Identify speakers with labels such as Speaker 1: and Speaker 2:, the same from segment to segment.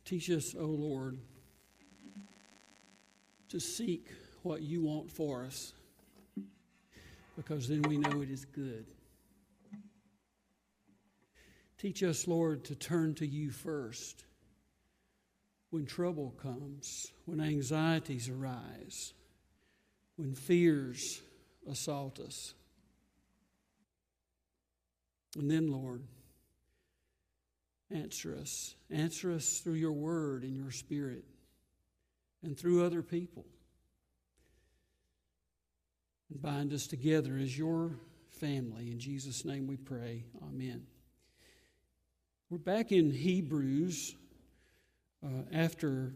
Speaker 1: Teach us, O Lord, to seek what you want for us, because then we know it is good. Teach us, Lord, to turn to you first when trouble comes, when anxieties arise, when fears assault us. And then, Lord, answer us. Answer us through your word and your spirit and through other people. And bind us together as your family. In Jesus' name we pray. Amen. We're back in Hebrews after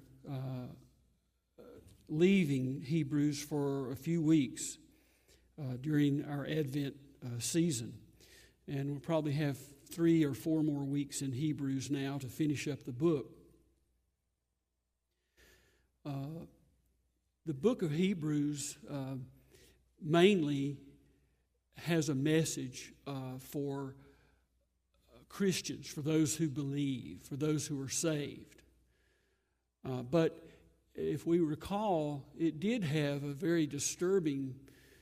Speaker 1: leaving Hebrews for a few weeks during our Advent season. And we'll probably have 3 or 4 more weeks in Hebrews now to finish up the book. The book of Hebrews mainly has a message for Christians, for those who believe, for those who are saved. But if we recall, it did have a very disturbing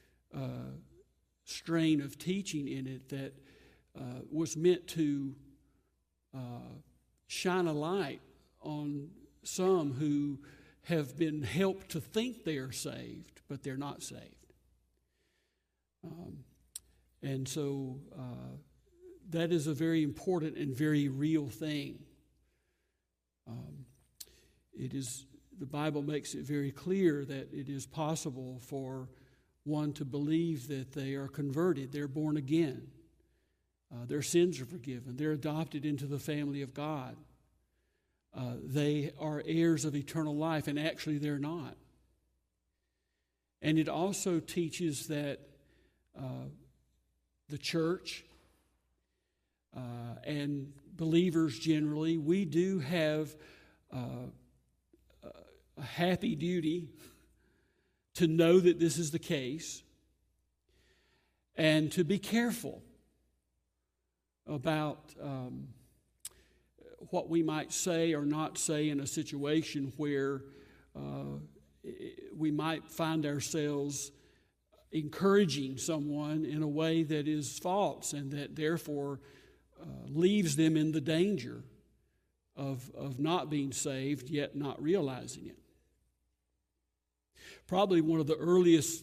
Speaker 1: strain of teaching in it that was meant to shine a light on some who have been helped to think they are saved, but they're not saved. And so that is a very important and very real thing. The Bible makes it very clear that it is possible for one to believe that they are converted, they're born again, their sins are forgiven, they're adopted into the family of God, they are heirs of eternal life, and actually they're not. And it also teaches that the church and believers generally, we do have a happy duty to know that this is the case and to be careful about what we might say or not say in a situation where we might find ourselves encouraging someone in a way that is false and that therefore leaves them in the danger of not being saved yet not realizing it. Probably one of the earliest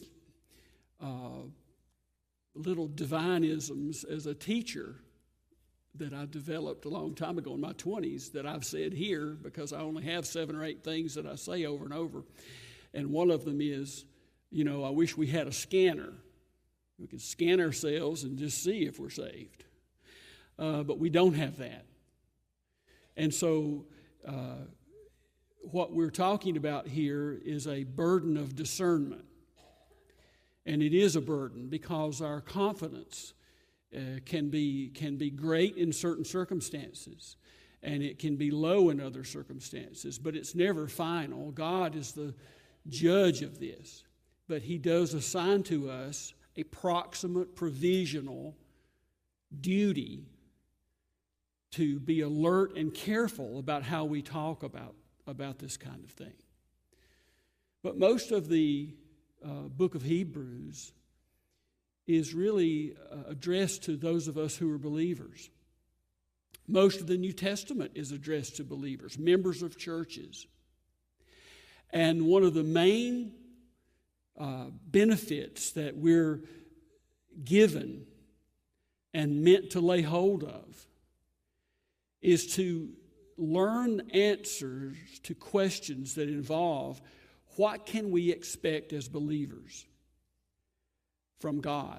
Speaker 1: little divinisms as a teacher that I developed a long time ago in my 20s that I've said here because I only have 7 or 8 things that I say over and over. And one of them is, I wish we had a scanner. We could scan ourselves and just see if we're saved. But we don't have that. And so what we're talking about here is a burden of discernment. And it is a burden because our confidence can be great in certain circumstances, and it can be low in other circumstances, but it's never final. God is the judge of this, but he does assign to us a proximate, provisional duty to be alert and careful about how we talk about this kind of thing. But most of the book of Hebrews is really addressed to those of us who are believers. Most of the New Testament is addressed to believers, members of churches. And one of the main benefits that we're given and meant to lay hold of is to learn answers to questions that involve what can we expect as believers from God?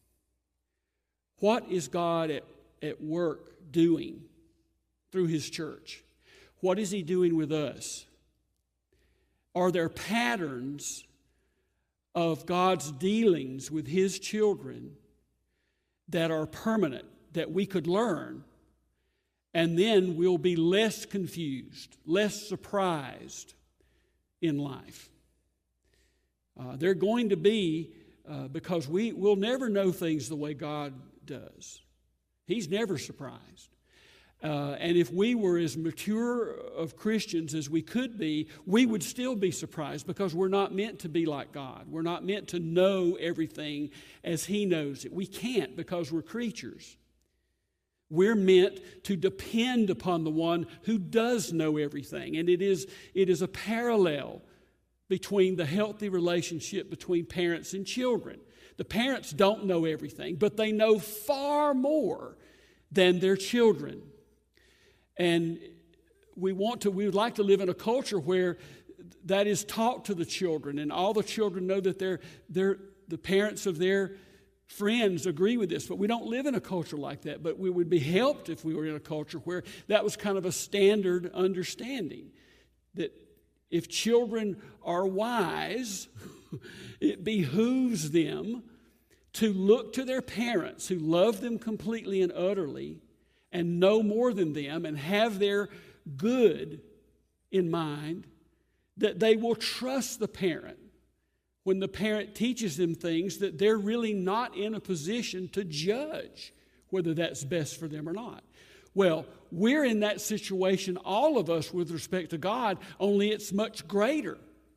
Speaker 1: What is God at work doing through his church? What is he doing with us? Are there patterns of God's dealings with his children that are permanent, that we could learn, and then we'll be less confused, less surprised in life? They're going to be, because we'll never know things the way God does. He's never surprised. And if we were as mature of Christians as we could be, we would still be surprised, because we're not meant to be like God. We're not meant to know everything as He knows it. We can't, because we're creatures. We're meant to depend upon the one who does know everything. And it is a parallel between the healthy relationship between parents and children. The parents don't know everything, but they know far more than their children. And we would like to live in a culture where that is taught to the children, and all the children know that the parents of their friends agree with this. But we don't live in a culture like that. But we would be helped if we were in a culture where that was kind of a standard understanding, that if children are wise, it behooves them to look to their parents who love them completely and utterly and know more than them and have their good in mind, that they will trust the parent when the parent teaches them things that they're really not in a position to judge whether that's best for them or not. Well, we're in that situation, all of us, with respect to God, only it's much greater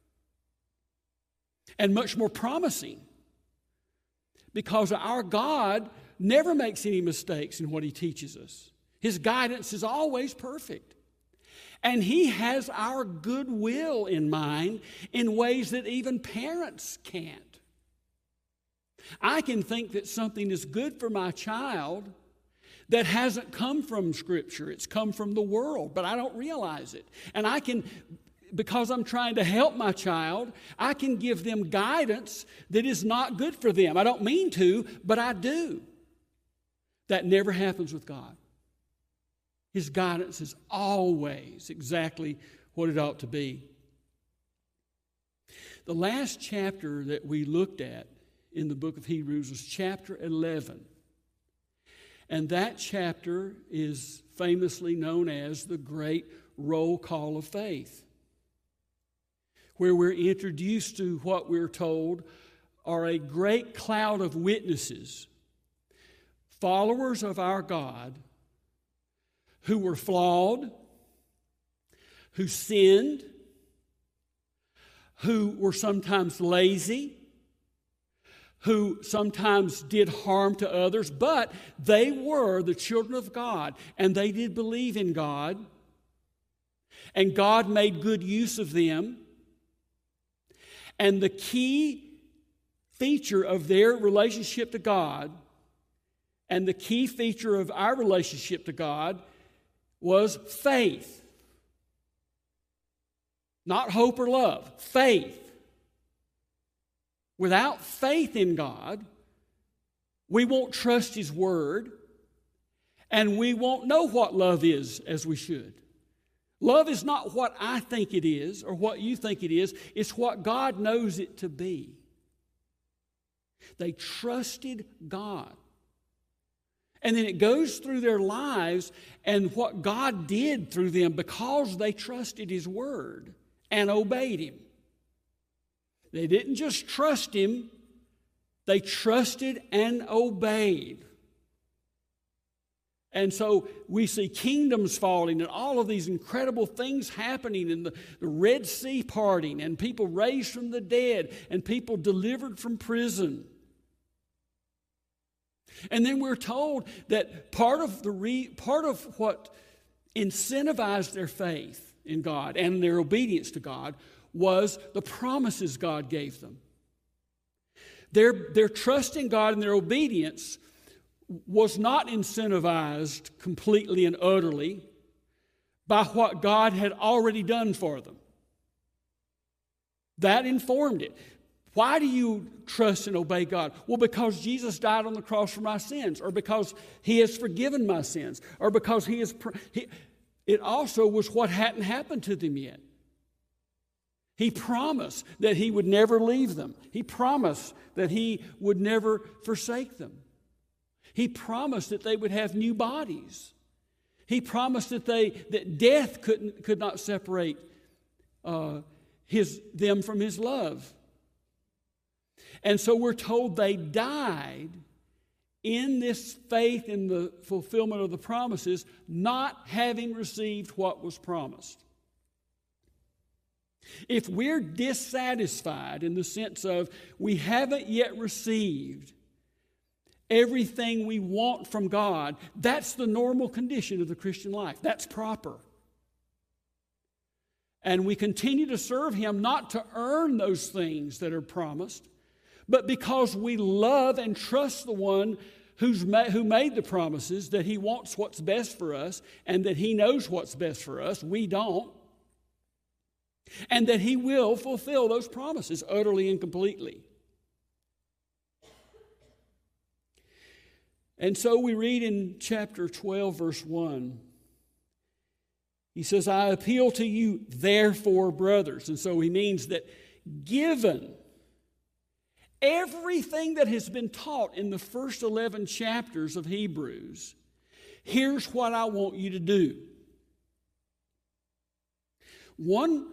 Speaker 1: and much more promising, because our God never makes any mistakes in what He teaches us. His guidance is always perfect. And He has our goodwill in mind in ways that even parents can't. I can think that something is good for my child that hasn't come from Scripture. It's come from the world, but I don't realize it. And I can, because I'm trying to help my child, I can give them guidance that is not good for them. I don't mean to, but I do. That never happens with God. His guidance is always exactly what it ought to be. The last chapter that we looked at in the book of Hebrews was chapter 11. And that chapter is famously known as the Great Roll Call of Faith, where we're introduced to what we're told are a great cloud of witnesses, followers of our God, who were flawed, who sinned, who were sometimes lazy, who sometimes did harm to others, but they were the children of God, and they did believe in God, and God made good use of them. And the key feature of their relationship to God, and the key feature of our relationship to God, was faith. Not hope or love, faith. Without faith in God, we won't trust His Word, and we won't know what love is as we should. Love is not what I think it is or what you think it is. It's what God knows it to be. They trusted God. And then it goes through their lives and what God did through them because they trusted His Word and obeyed Him. They didn't just trust Him, they trusted and obeyed. And so we see kingdoms falling and all of these incredible things happening, and the Red Sea parting, and people raised from the dead, and people delivered from prison. And then we're told that part of what incentivized their faith in God and their obedience to God was the promises God gave them. Their trust in God and their obedience was not incentivized completely and utterly by what God had already done for them. That informed it. Why do you trust and obey God? Well, because Jesus died on the cross for my sins, or because He has forgiven my sins, or because it also was what hadn't happened to them yet. He promised that He would never leave them. He promised that He would never forsake them. He promised that they would have new bodies. He promised that death could not separate them from His love. And so we're told they died in this faith in the fulfillment of the promises, not having received what was promised. If we're dissatisfied in the sense of we haven't yet received everything we want from God, that's the normal condition of the Christian life. That's proper. And we continue to serve Him not to earn those things that are promised, but because we love and trust the one who made the promises, that He wants what's best for us and that He knows what's best for us. We don't. And that He will fulfill those promises utterly and completely. And so we read in chapter 12, verse 1, he says, I appeal to you, therefore, brothers. And so he means that given everything that has been taught in the first 11 chapters of Hebrews, here's what I want you to do. One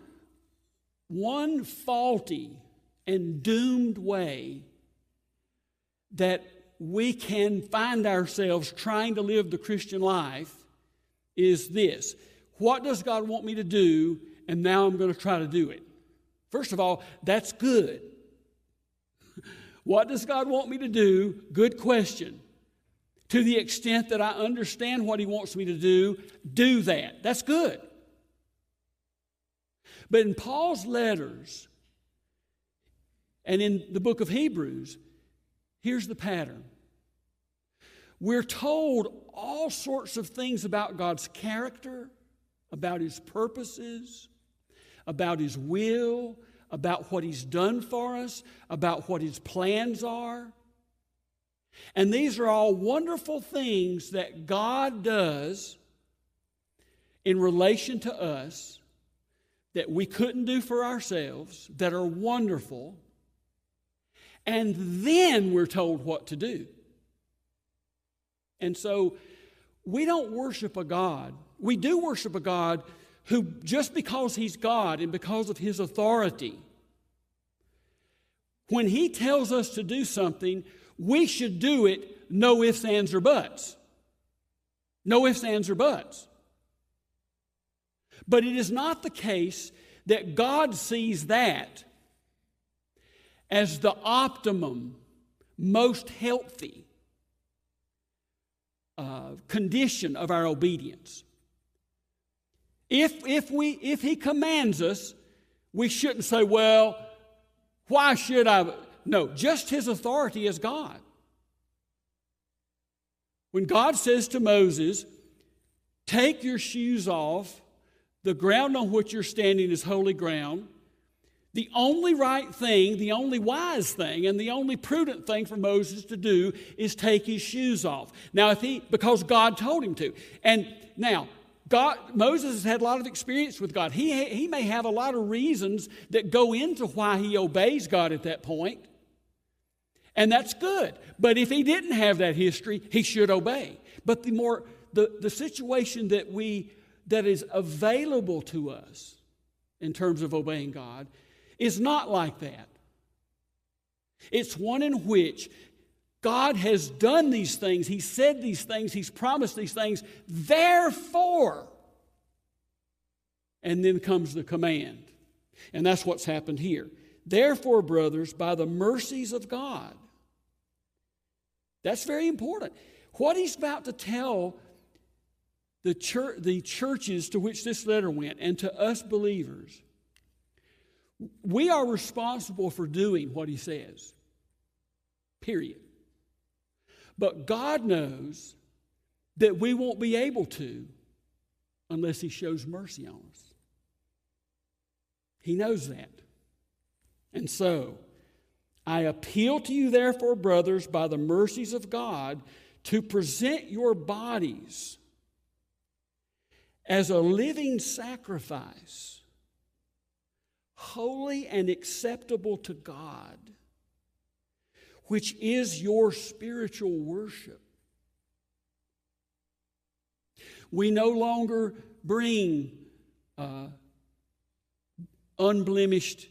Speaker 1: faulty and doomed way that we can find ourselves trying to live the Christian life is this. What does God want me to do? And now I'm going to try to do it. First of all, that's good. What does God want me to do? Good question. To the extent that I understand what He wants me to do that. That's good. But in Paul's letters and in the book of Hebrews, here's the pattern. We're told all sorts of things about God's character, about His purposes, about His will, about what He's done for us, about what His plans are. And these are all wonderful things that God does in relation to us that we couldn't do for ourselves, that are wonderful. And then we're told what to do. And so we don't worship a God. We do worship a God who, just because He's God and because of His authority, when He tells us to do something, we should do it, no ifs, ands, or buts. No ifs, ands, or buts. But it is not the case that God sees that as the optimum, most healthy condition of our obedience. If He commands us, we shouldn't say, well, why should I? No, just His authority as God. When God says to Moses, take your shoes off, the ground on which you're standing is holy ground, the only right thing, the only wise thing, and the only prudent thing for Moses to do is take his shoes off. Now, because God told him to. And now, Moses has had a lot of experience with God. He may have a lot of reasons that go into why he obeys God at that point. And that's good. But if he didn't have that history, he should obey. But the situation that is available to us in terms of obeying God is not like that. It's one in which God has done these things, He said these things, He's promised these things, therefore. And then comes the command. And that's what's happened here. Therefore, brothers, by the mercies of God. That's very important. What he's about to tell the churches to which this letter went and to us believers, we are responsible for doing what he says. Period. But God knows that we won't be able to unless He shows mercy on us. He knows that. And so, I appeal to you, therefore, brothers, by the mercies of God, to present your bodies as a living sacrifice, holy and acceptable to God, which is your spiritual worship. We no longer bring unblemished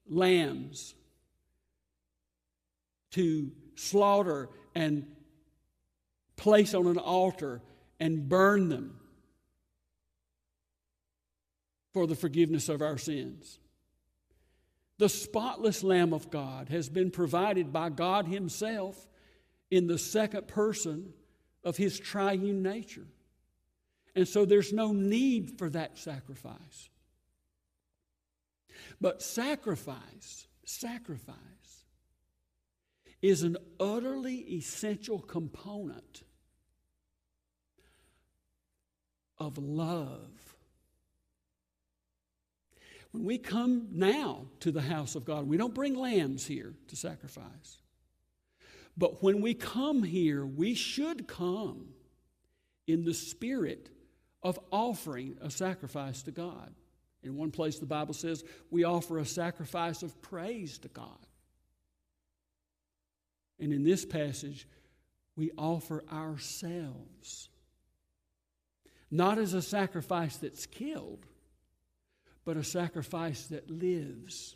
Speaker 1: lambs to slaughter and place on an altar and burn them for the forgiveness of our sins. The spotless Lamb of God has been provided by God Himself in the second person of His triune nature. And so there's no need for that sacrifice. But sacrifice is an utterly essential component of love. When we come now to the house of God, we don't bring lambs here to sacrifice. But when we come here, we should come in the spirit of offering a sacrifice to God. In one place, the Bible says we offer a sacrifice of praise to God. And in this passage, we offer ourselves, not as a sacrifice that's killed, but a sacrifice that lives.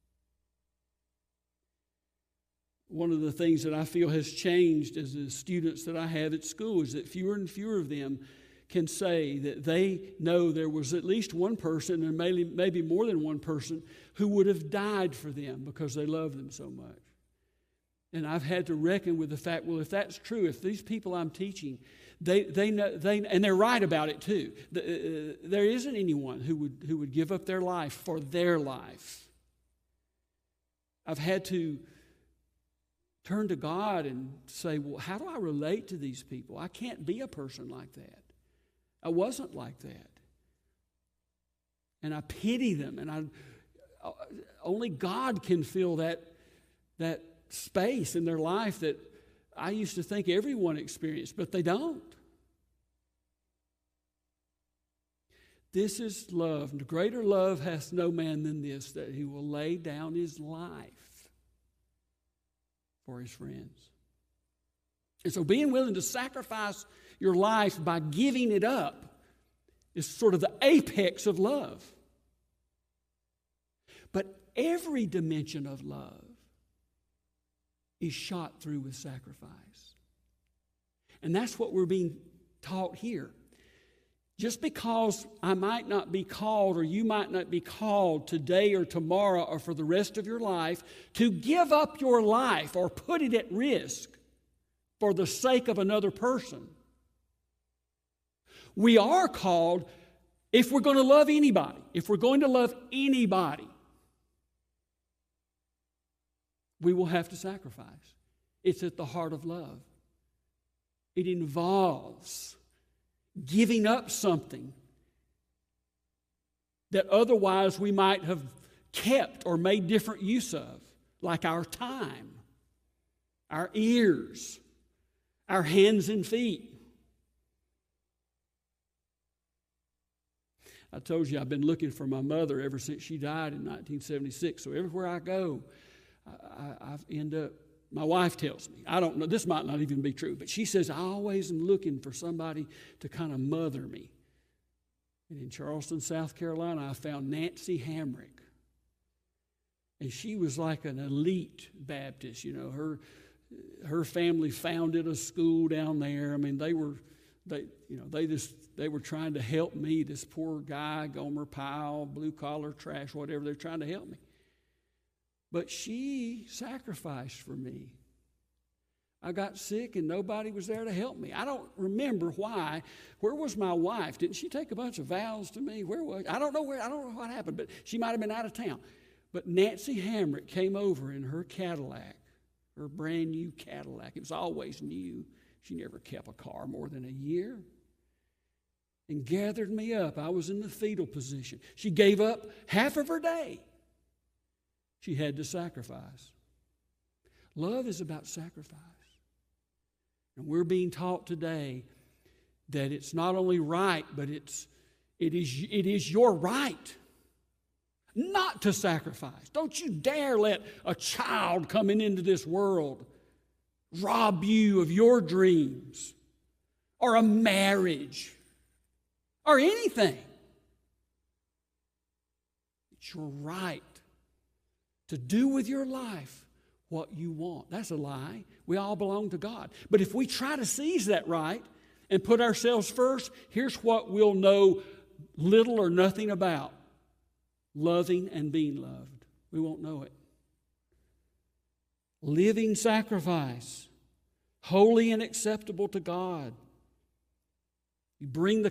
Speaker 1: One of the things that I feel has changed as the students that I have at school is that fewer and fewer of them can say that they know there was at least one person, and maybe more than one person, who would have died for them because they love them so much. And I've had to reckon with the fact, well, if that's true, if these people I'm teaching, they know, and they're right about it too. There isn't anyone who would give up their life for their life. I've had to turn to God and say, well, how do I relate to these people? I can't be a person like that. I wasn't like that. And I pity them, and only God can fill that space in their life that I used to think everyone experienced, but they don't. This is love. Greater love hath no man than this, that he will lay down his life for his friends. And so being willing to sacrifice your life by giving it up is sort of the apex of love. But every dimension of love is shot through with sacrifice. And that's what we're being taught here. Just because I might not be called, or you might not be called today or tomorrow or for the rest of your life to give up your life or put it at risk for the sake of another person. We are called, if we're going to love anybody, we will have to sacrifice. It's at the heart of love. It involves giving up something that otherwise we might have kept or made different use of, like our time, our ears, our hands and feet. I told you I've been looking for my mother ever since she died in 1976. So everywhere I go, I end up, my wife tells me, I don't know, this might not even be true, but she says, I always am looking for somebody to kind of mother me. And in Charleston, South Carolina, I found Nancy Hamrick. And she was like an elite Baptist, you know. Her family founded a school down there. I mean, they were trying to help me, this poor guy, Gomer Pyle, blue-collar trash, whatever, they're trying to help me. But she sacrificed for me. I got sick and nobody was there to help me. I don't remember why. Where was my wife? Didn't she take a bunch of vows to me? Where was I don't know what happened, but she might have been out of town. But Nancy Hamrick came over in her Cadillac, her brand new Cadillac. It was always new. She never kept a car more than a year. And gathered me up. I was in the fetal position. She gave up half of her day. She had to sacrifice. Love is about sacrifice. And we're being taught today that it's not only right, but it is your right not to sacrifice. Don't you dare let a child coming into this world rob you of your dreams or a marriage or anything. It's your right to do with your life what you want. That's a lie. We all belong to God. But if we try to seize that right and put ourselves first, here's what we'll know little or nothing about: loving and being loved. We won't know it. Living sacrifice, holy and acceptable to God. You bring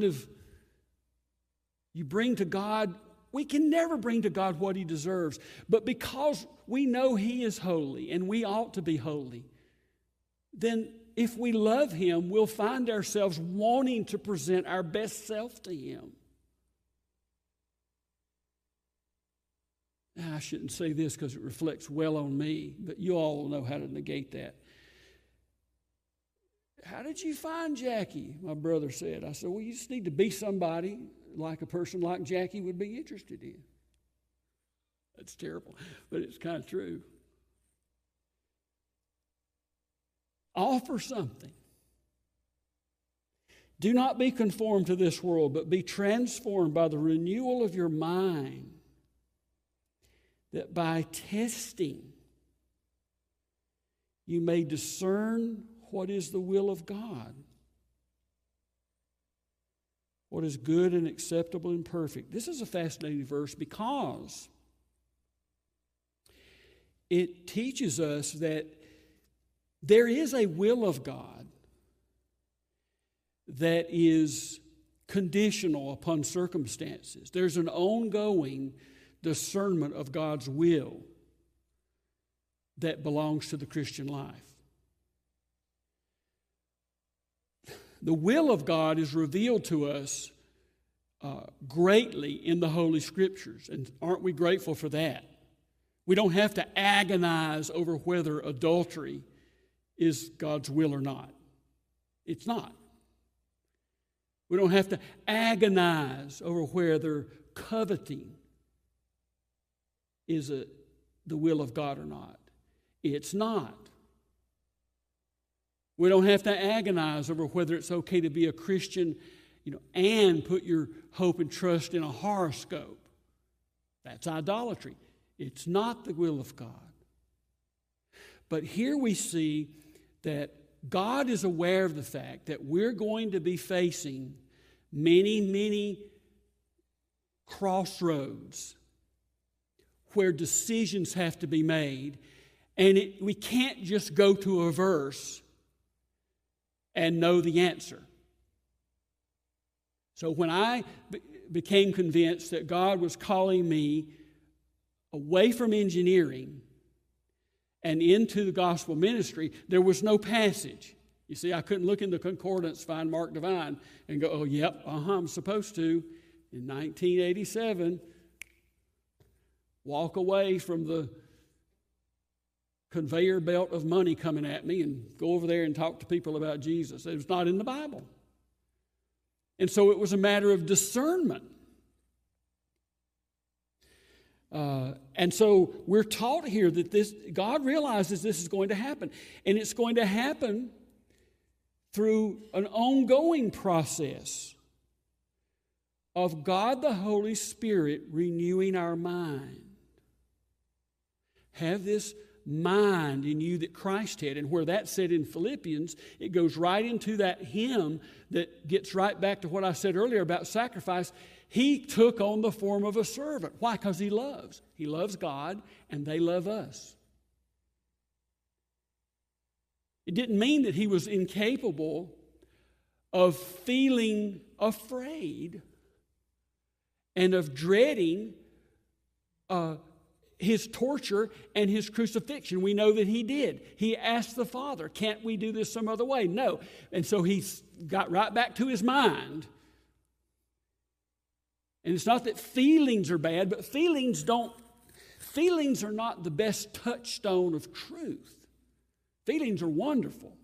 Speaker 1: to God, we can never bring to God what He deserves. But because we know He is holy and we ought to be holy, then if we love Him, we'll find ourselves wanting to present our best self to Him. Now, I shouldn't say this because it reflects well on me, but you all know how to negate that. How did you find Jackie? My brother said. I said, well, you just need to be somebody like a person like Jackie would be interested in. That's terrible, but it's kind of true. Offer something. Do not be conformed to this world, but be transformed by the renewal of your mind, that by testing you may discern what is the will of God, what is good and acceptable and perfect. This is a fascinating verse because it teaches us that there is a will of God that is conditional upon circumstances. There's an ongoing discernment of God's will that belongs to the Christian life. The will of God is revealed to us greatly in the Holy Scriptures, and aren't we grateful for that? We don't have to agonize over whether adultery is God's will or not. It's not. We don't have to agonize over whether coveting is the will of God or not. It's not. We don't have to agonize over whether it's okay to be a Christian, and put your hope and trust in a horoscope. That's idolatry. It's not the will of God. But here we see that God is aware of the fact that we're going to be facing many, many crossroads where decisions have to be made, and we can't just go to a verse and know the answer. So when I became convinced that God was calling me away from engineering and into the gospel ministry, there was no passage. You see, I couldn't look in the concordance, find Mark Divine, and go, oh, yep, I'm supposed to, in 1987, walk away from the conveyor belt of money coming at me and go over there and talk to people about Jesus. It was not in the Bible. And so it was a matter of discernment. And so we're taught here that God realizes this is going to happen. And it's going to happen through an ongoing process of God the Holy Spirit renewing our mind. Have this mind in you that Christ had. And where that's said in Philippians, it goes right into that hymn that gets right back to what I said earlier about sacrifice. He took on the form of a servant. Why? Because He loves. He loves God, and they love us. It didn't mean that He was incapable of feeling afraid and of dreading His torture and His crucifixion. We know that He did. He asked the Father, can't we do this some other way? No. And so He got right back to His mind. And it's not that feelings are bad, but feelings are not the best touchstone of truth. Feelings are wonderful.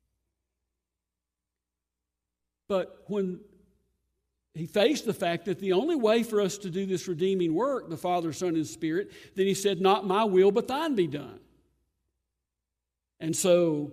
Speaker 1: But when He faced the fact that the only way for us to do this redeeming work, the Father, Son, and Spirit, then He said, not my will, but thine be done. And so,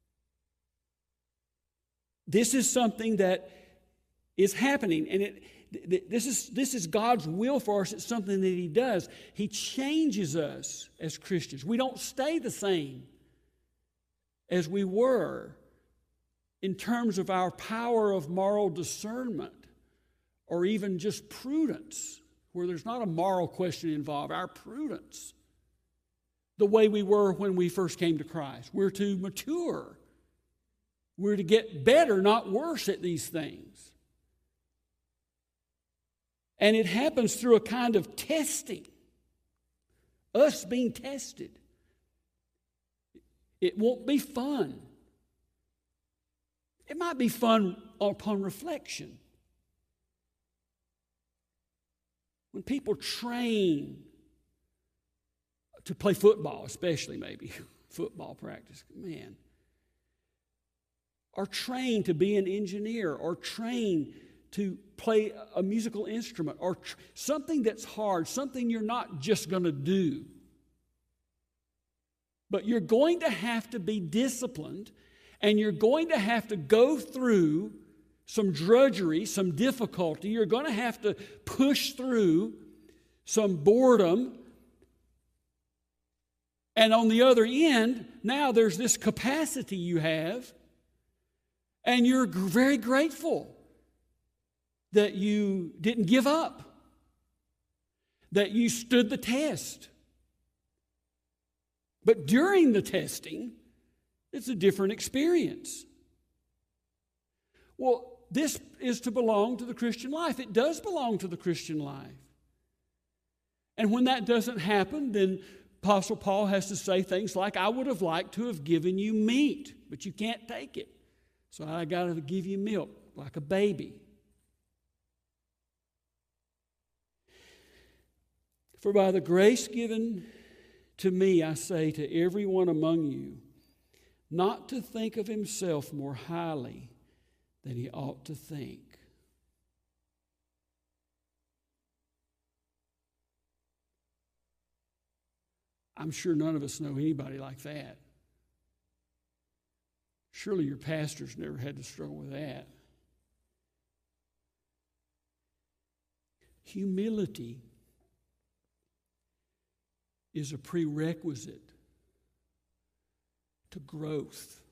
Speaker 1: this is something that is happening. And This is God's will for us. It's something that He does. He changes us as Christians. We don't stay the same as we were in terms of our power of moral discernment or even just prudence, where there's not a moral question involved, our prudence, the way we were when we first came to Christ. We're to mature. We're to get better, not worse at these things. And it happens through a kind of testing, us being tested. It won't be fun. It might be fun upon reflection. When people train to play football, especially maybe football practice, man, or trained to be an engineer, or trained to play a musical instrument, or something that's hard, something you're not just going to do. But you're going to have to be disciplined, and you're going to have to go through some drudgery, some difficulty. You're going to have to push through some boredom. And on the other end, now there's this capacity you have, and you're very grateful that you didn't give up, that you stood the test. But during the testing, it's a different experience. Well, this is to belong to the Christian life. It does belong to the Christian life. And when that doesn't happen, then Apostle Paul has to say things like, I would have liked to have given you meat, but you can't take it. So I got to give you milk like a baby. For by the grace given to me, I say to everyone among you, not to think of himself more highly than he ought to think. I'm sure none of us know anybody like that. Surely your pastor's never had to struggle with that. Humility is a prerequisite to growth.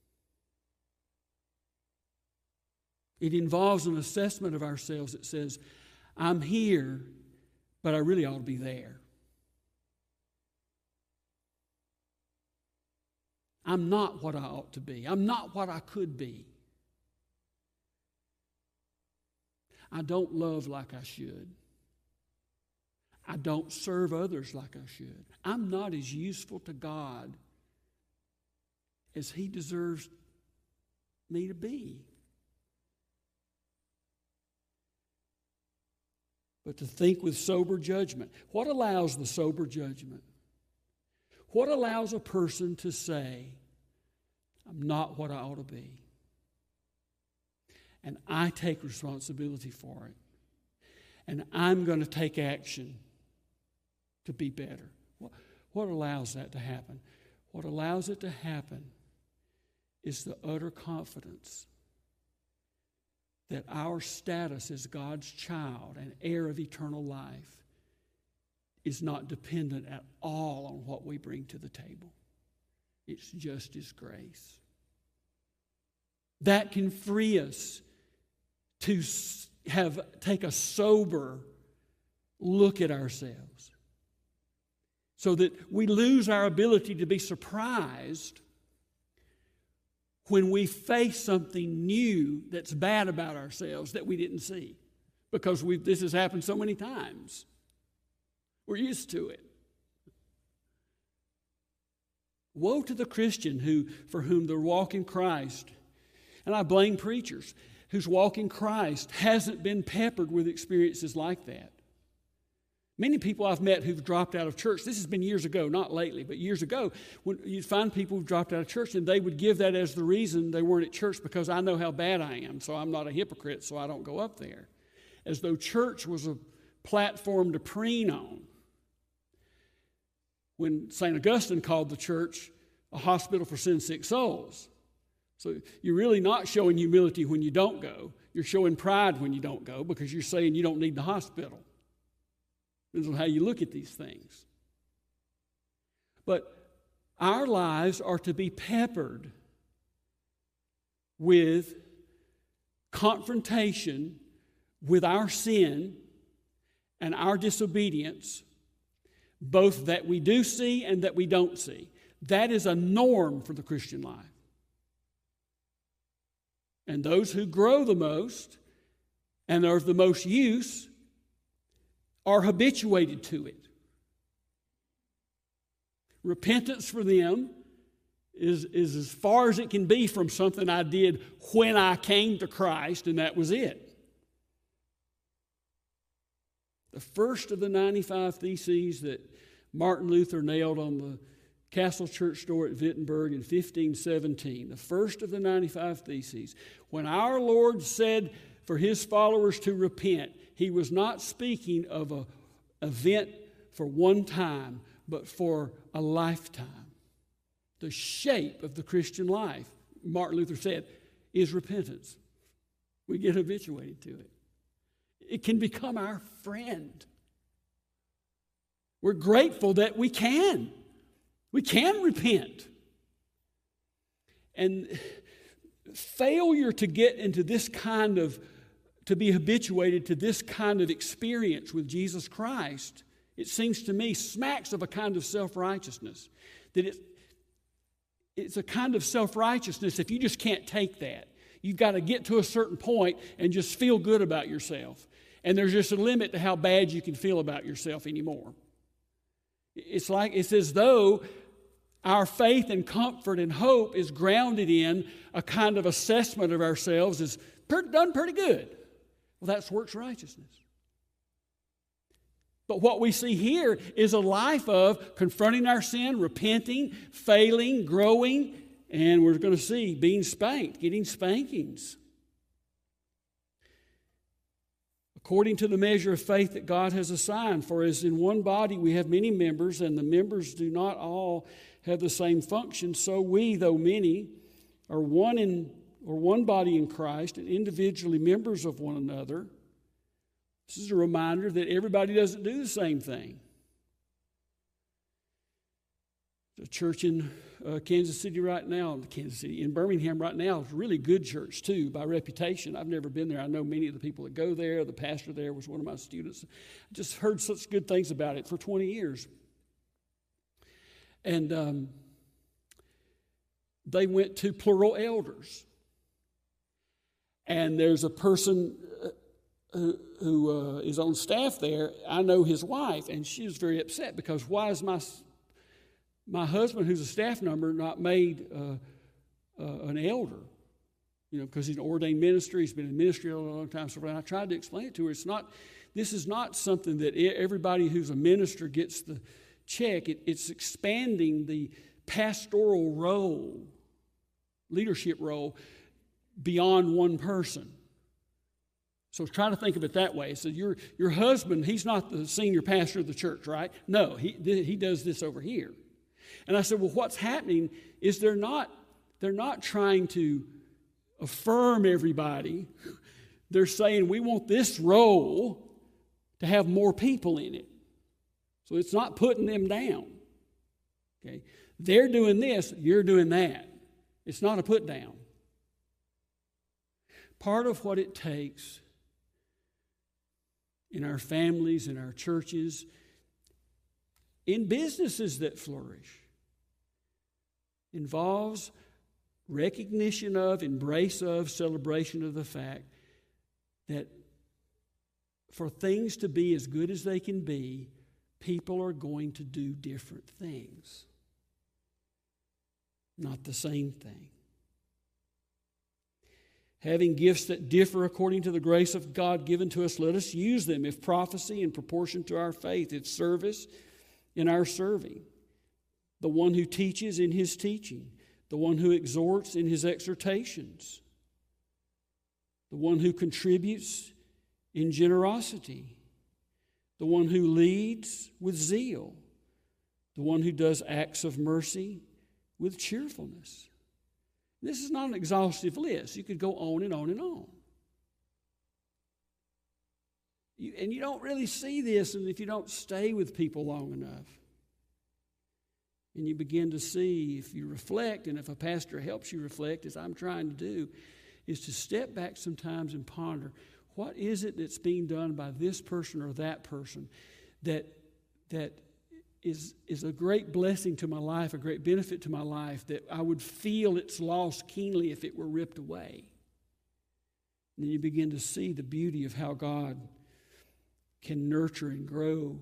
Speaker 1: It involves an assessment of ourselves that says, I'm here, but I really ought to be there. I'm not what I ought to be. I'm not what I could be. I don't love like I should. I don't serve others like I should. I'm not as useful to God as He deserves me to be. But to think with sober judgment. What allows the sober judgment? What allows a person to say, I'm not what I ought to be? And I take responsibility for it. And I'm going to take action to be better. What allows that to happen? What allows it to happen is the utter confidence that our status as God's child and heir of eternal life is not dependent at all on what we bring to the table. It's just His grace. That can free us to take a sober look at ourselves so that we lose our ability to be surprised when we face something new that's bad about ourselves that we didn't see, because this has happened so many times. We're used to it. Woe to the Christian for whom the walk in Christ, and I blame preachers, whose walk in Christ hasn't been peppered with experiences like that. Many people I've met who've dropped out of church, this has been years ago, not lately, but years ago, when you'd find people who've dropped out of church and they would give that as the reason they weren't at church, because I know how bad I am, so I'm not a hypocrite, so I don't go up there. As though church was a platform to preen on. When St. Augustine called the church a hospital for sin-sick souls. So you're really not showing humility when you don't go. You're showing pride when you don't go because you're saying you don't need the hospital. This is how you look at these things. But our lives are to be peppered with confrontation with our sin and our disobedience, both that we do see and that we don't see. That is a norm for the Christian life. And those who grow the most and are of the most use are habituated to it. Repentance for them is as far as it can be from something I did when I came to Christ, and that was it. The first of the 95 Theses that Martin Luther nailed on the Castle Church door at Wittenberg in 1517, the first of the 95 Theses, when our Lord said for his followers to repent, he was not speaking of an event for one time, but for a lifetime. The shape of the Christian life, Martin Luther said, is repentance. We get habituated to it. It can become our friend. We're grateful that we can. We can repent. And failure to get into this kind of, to be habituated to this kind of experience with Jesus Christ, it seems to me, smacks of a kind of self-righteousness. That it's a kind of self-righteousness if you just can't take that. You've got to get to a certain point and just feel good about yourself. And there's just a limit to how bad you can feel about yourself anymore. It's as though our faith and comfort and hope is grounded in a kind of assessment of ourselves as done pretty good. Well, that's works righteousness. But what we see here is a life of confronting our sin, repenting, failing, growing, and we're going to see being spanked, getting spankings. According to the measure of faith that God has assigned, for as in one body we have many members, and the members do not all have the same function, so we, though many, are one body in Christ, and individually members of one another. This is a reminder that everybody doesn't do the same thing. The church in Kansas City right now, in Birmingham right now, is a really good church too, by reputation. I've never been there. I know many of the people that go there. The pastor there was one of my students. I just heard such good things about it for 20 years. And they went to plural elders. And there's a person who is on staff there. I know his wife, and she was very upset because why is my husband, who's a staff member, not made an elder? You know, because he's an ordained minister. He's been in ministry a long time. So when I tried to explain it to her, this is not something that everybody who's a minister gets the check. It's expanding the pastoral role, leadership role, beyond one person. So try to think of it that way. So your husband, he's not the senior pastor of the church, right? No, he does this over here. And I said, well, what's happening is they're not trying to affirm everybody. They're saying we want this role to have more people in it. So it's not putting them down. Okay? They're doing this, you're doing that. It's not a put down. Part of what it takes in our families, in our churches, in businesses that flourish, involves recognition of, embrace of, celebration of the fact that for things to be as good as they can be, people are going to do different things, not the same thing. Having gifts that differ according to the grace of God given to us, let us use them. If prophecy, in proportion to our faith. If service, in our serving. The one who teaches, in his teaching. The one who exhorts, in his exhortations. The one who contributes, in generosity. The one who leads, with zeal. The one who does acts of mercy, with cheerfulness. This is not an exhaustive list. You could go on and on and on. And you don't really see this if you don't stay with people long enough. And you begin to see, if you reflect, and if a pastor helps you reflect, as I'm trying to do, is to step back sometimes and ponder, what is it that's being done by this person or that person that is a great blessing to my life, a great benefit to my life, that I would feel its loss keenly if it were ripped away. And then you begin to see the beauty of how God can nurture and grow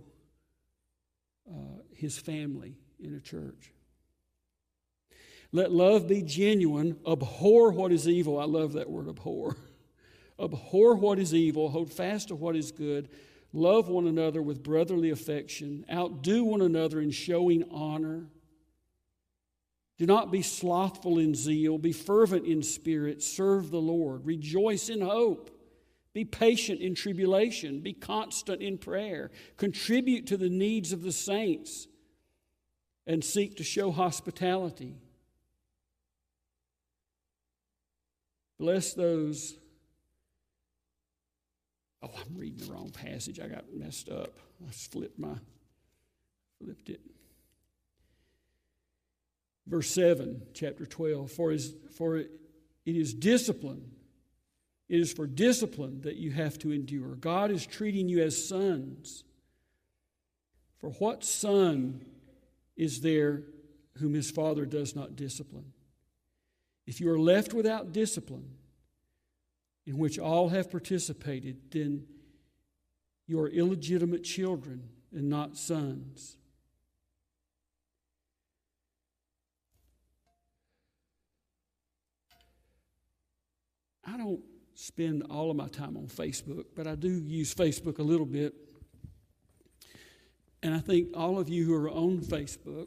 Speaker 1: His family in a church. Let love be genuine. Abhor what is evil. I love that word, abhor. Abhor what is evil. Hold fast to what is good. Love one another with brotherly affection. Outdo one another in showing honor. Do not be slothful in zeal. Be fervent in spirit. Serve the Lord. Rejoice in hope. Be patient in tribulation. Be constant in prayer. Contribute to the needs of the saints and seek to show hospitality. Bless those. Oh, I'm reading the wrong passage. I got messed up. I flipped it. Verse 7, chapter 12. For it is discipline. It is for discipline that you have to endure. God is treating you as sons. For what son is there whom his father does not discipline? If you are left without discipline, in which all have participated, then you are illegitimate children and not sons. I don't spend all of my time on Facebook, but I do use Facebook a little bit. And I think all of you who are on Facebook,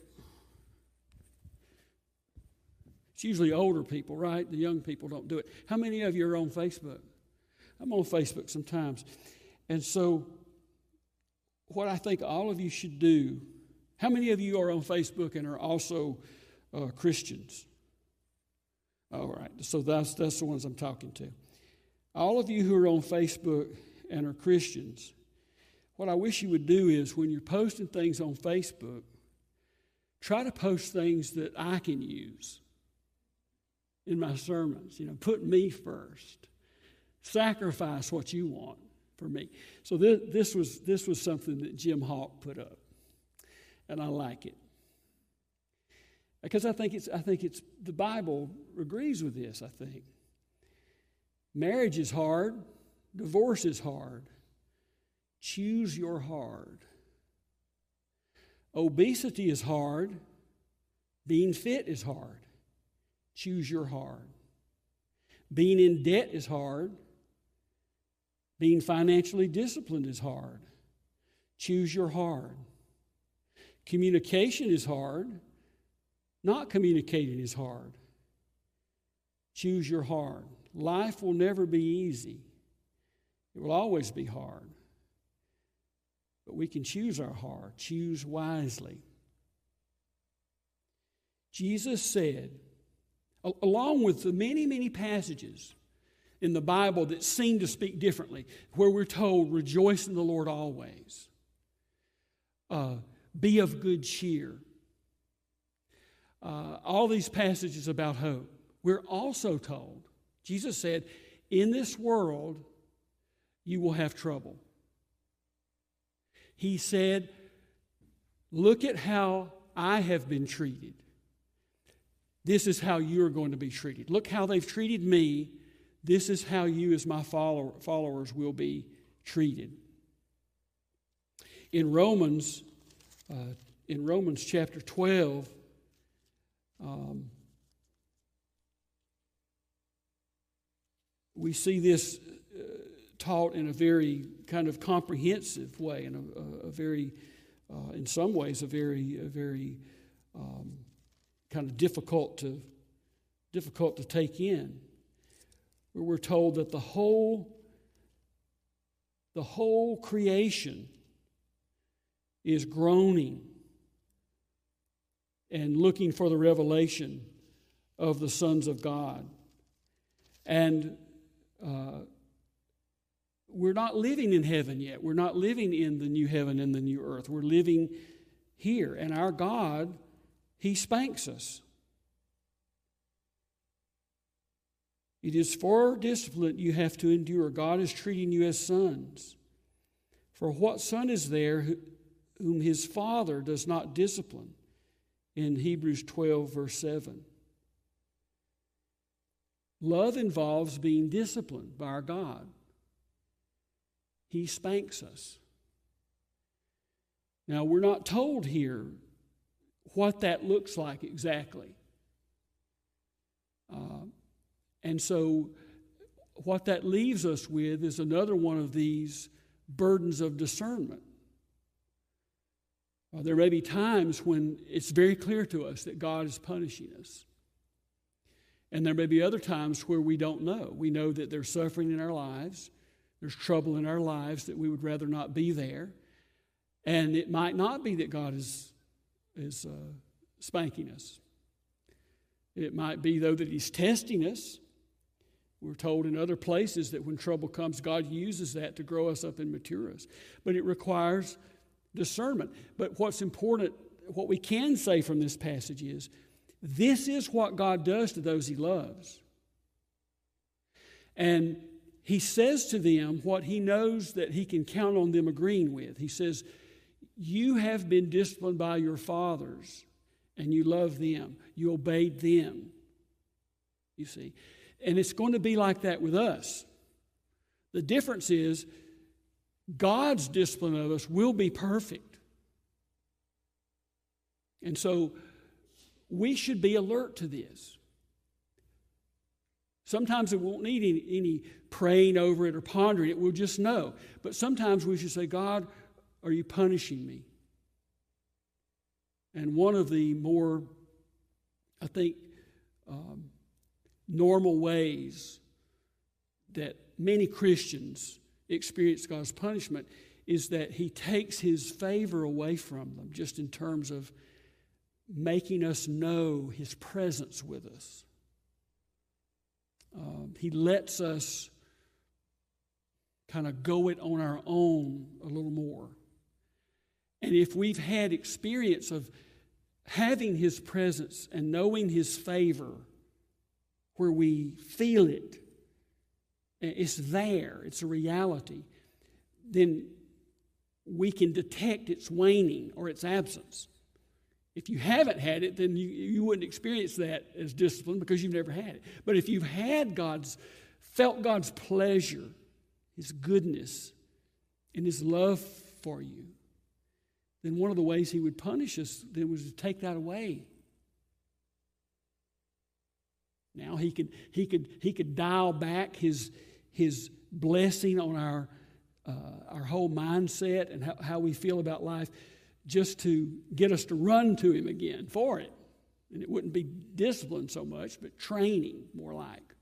Speaker 1: it's usually older people, right? The young people don't do it. How many of you are on Facebook? I'm on Facebook sometimes. And so what I think all of you should do, how many of you are on Facebook and are also Christians? All right, so that's the ones I'm talking to. All of you who are on Facebook and are Christians, what I wish you would do is when you're posting things on Facebook, try to post things that I can use in my sermons. Put me first. Sacrifice what you want for me. So this was something that Jim Hawk put up, and I like it because I think it's the Bible agrees with this. I think marriage is hard, divorce is hard. Choose your hard. Obesity is hard. Being fit is hard. Choose your hard. Being in debt is hard. Being financially disciplined is hard. Choose your hard. Communication is hard. Not communicating is hard. Choose your hard. Life will never be easy. It will always be hard. But we can choose our hard. Choose wisely. Jesus said, along with the many, many passages in the Bible that seem to speak differently, where we're told, rejoice in the Lord always. Be of good cheer. All these passages about hope. We're also told, Jesus said, in this world you will have trouble. He said, look at how I have been treated. This is how you're going to be treated. Look how they've treated me. This is how you as my followers will be treated. In Romans chapter 12, we see this taught in a very kind of comprehensive way, in a very, in some ways, a very kind of difficult to take in. Where we're told that the whole creation is groaning and looking for the revelation of the sons of God. And we're not living in heaven yet. We're not living in the new heaven and the new earth. We're living here. And our God, He spanks us. It is for discipline you have to endure. God is treating you as sons. For what son is there whom his father does not discipline? In Hebrews 12, verse 7. Love involves being disciplined by our God. He spanks us. Now, we're not told here what that looks like exactly. And so what that leaves us with is another one of these burdens of discernment. There may be times when it's very clear to us that God is punishing us. And there may be other times where we don't know. We know that there's suffering in our lives. There's trouble in our lives that we would rather not be there. And it might not be that God is spanking us. It might be, though, that He's testing us. We're told in other places that when trouble comes, God uses that to grow us up and mature us. But it requires discernment. But what's important, what we can say from this passage is, this is what God does to those He loves. And He says to them what He knows that He can count on them agreeing with. He says, you have been disciplined by your fathers, and you love them. You obeyed them. You see. And it's going to be like that with us. The difference is God's discipline of us will be perfect. And so we should be alert to this. Sometimes it won't need any praying over it or pondering it. We'll just know. But sometimes we should say, God, are you punishing me? And one of the more, I think, normal ways that many Christians experience God's punishment is that He takes His favor away from them, just in terms of making us know His presence with us. He lets us kind of go it on our own a little more. And if we've had experience of having His presence and knowing His favor, where we feel it, it's there, it's a reality, then we can detect its waning or its absence. If you haven't had it, then you wouldn't experience that as discipline because you've never had it. But if you've had felt God's pleasure, His goodness, and His love for you, then one of the ways He would punish us then was to take that away. Now He could dial back His blessing on our whole mindset and how we feel about life, just to get us to run to Him again for it. And it wouldn't be discipline so much, but training more like.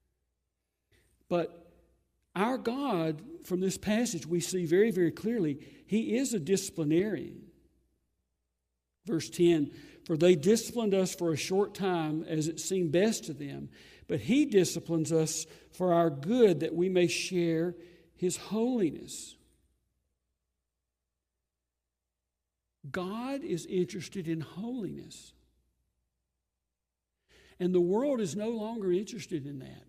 Speaker 1: But our God, from this passage, we see very, very clearly, He is a disciplinarian. Verse 10, for they disciplined us for a short time as it seemed best to them, but He disciplines us for our good, that we may share His holiness. God is interested in holiness. And the world is no longer interested in that.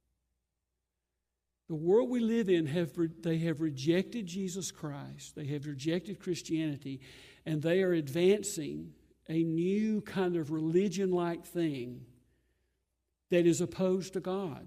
Speaker 1: The world we live in, they have rejected Jesus Christ. They have rejected Christianity, and they are advancing a new kind of religion-like thing that is opposed to God,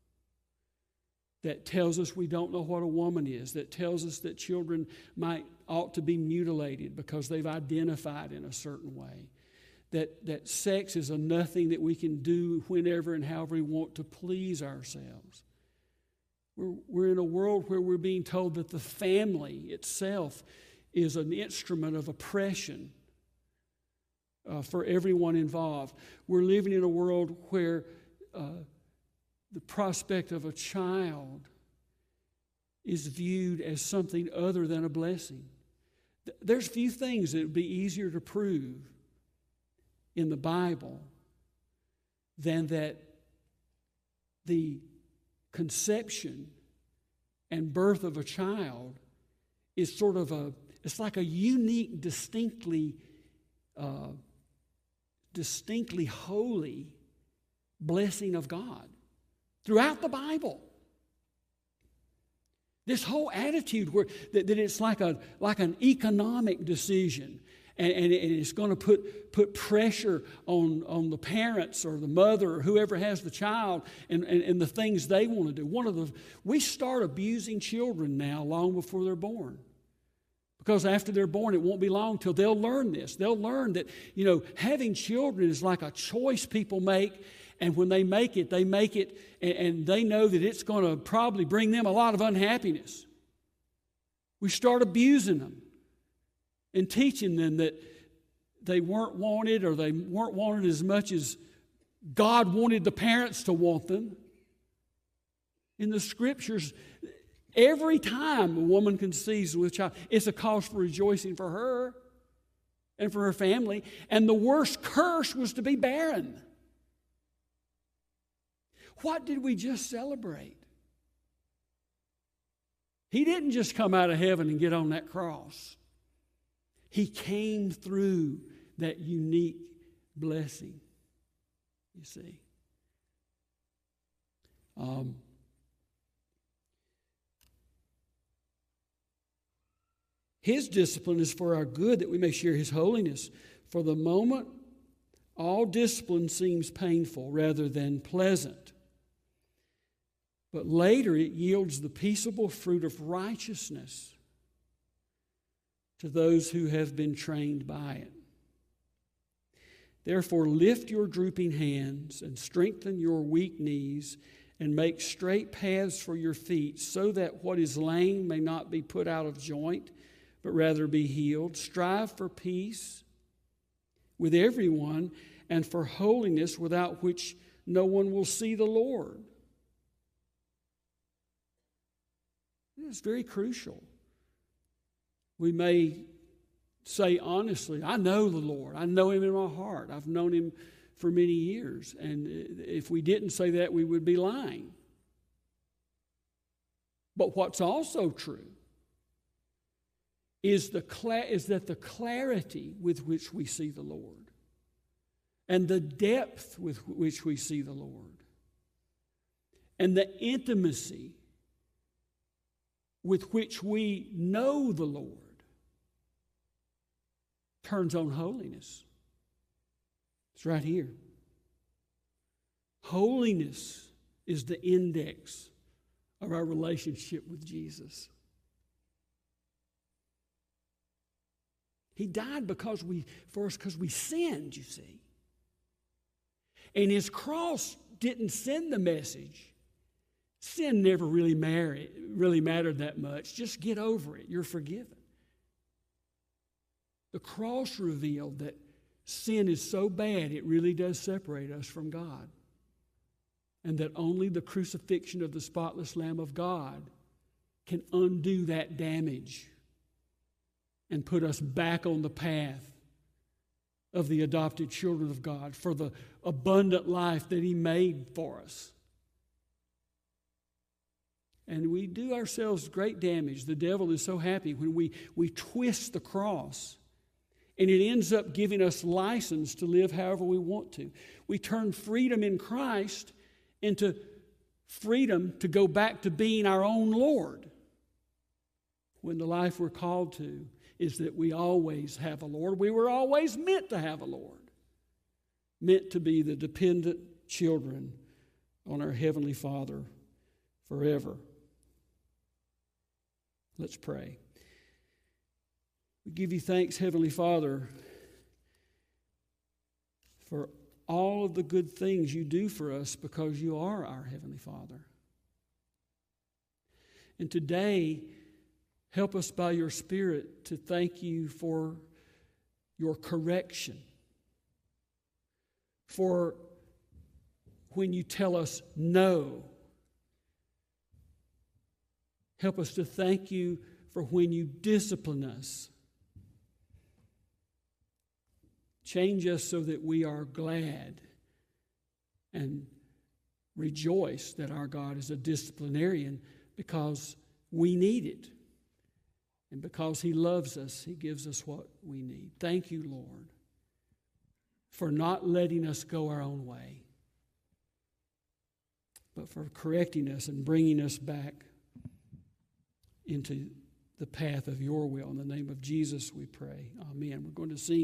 Speaker 1: that tells us we don't know what a woman is, that tells us that children ought to be mutilated because they've identified in a certain way, that sex is a nothing that we can do whenever and however we want to please ourselves. We're in a world where we're being told that the family itself is an instrument of oppression for everyone involved. We're living in a world where the prospect of a child is viewed as something other than a blessing. There's few things that would be easier to prove in the Bible than that the conception and birth of a child is sort of it's like a unique, distinctly holy blessing of God throughout the Bible. This whole attitude that it's like an economic decision, and it's going to put pressure on the parents or the mother or whoever has the child and the things they want to do. We start abusing children now long before they're born. Because after they're born, it won't be long till they'll learn this. They'll learn that, having children is like a choice people make. And when they make it, and they know that it's going to probably bring them a lot of unhappiness. We start abusing them and teaching them that they weren't wanted, or they weren't wanted as much as God wanted the parents to want them. In the Scriptures, every time a woman conceives with a child, it's a cause for rejoicing for her and for her family. And the worst curse was to be barren. What did we just celebrate? He didn't just come out of heaven and get on that cross. He came through that unique blessing, you see. His discipline is for our good, that we may share His holiness. For the moment, all discipline seems painful rather than pleasant. But later it yields the peaceable fruit of righteousness to those who have been trained by it. Therefore, lift your drooping hands and strengthen your weak knees, and make straight paths for your feet, so that what is lame may not be put out of joint, but rather be healed. Strive for peace with everyone, and for holiness, without which no one will see the Lord. It's very crucial. We may say honestly, I know the Lord. I know Him in my heart. I've known Him for many years. And if we didn't say that, we would be lying. But what's also true is that the clarity with which we see the Lord and the depth with which we see the Lord and the intimacy with which we know the Lord turns on holiness. It's right here. Holiness is the index of our relationship with Jesus. He died for us because we sinned, you see. And His cross didn't send the message. Sin never really mattered that much. Just get over it. You're forgiven. The cross revealed that sin is so bad it really does separate us from God. And that only the crucifixion of the spotless Lamb of God can undo that damage and put us back on the path of the adopted children of God for the abundant life that He made for us. And we do ourselves great damage. The devil is so happy when we twist the cross, and it ends up giving us license to live however we want to. We turn freedom in Christ into freedom to go back to being our own Lord, when the life we're called to is that we always have a Lord. We were always meant to have a Lord, meant to be the dependent children on our Heavenly Father forever. Let's pray. We give You thanks, Heavenly Father, for all of the good things You do for us, because You are our Heavenly Father. And today, help us by Your Spirit to thank You for Your correction, for when You tell us no. Help us to thank You for when You discipline us. Change us so that we are glad and rejoice that our God is a disciplinarian, because we need it. And because He loves us, He gives us what we need. Thank you, Lord, for not letting us go our own way, but for correcting us and bringing us back into the path of your will. In the name of Jesus we pray. Amen. We're going to sing.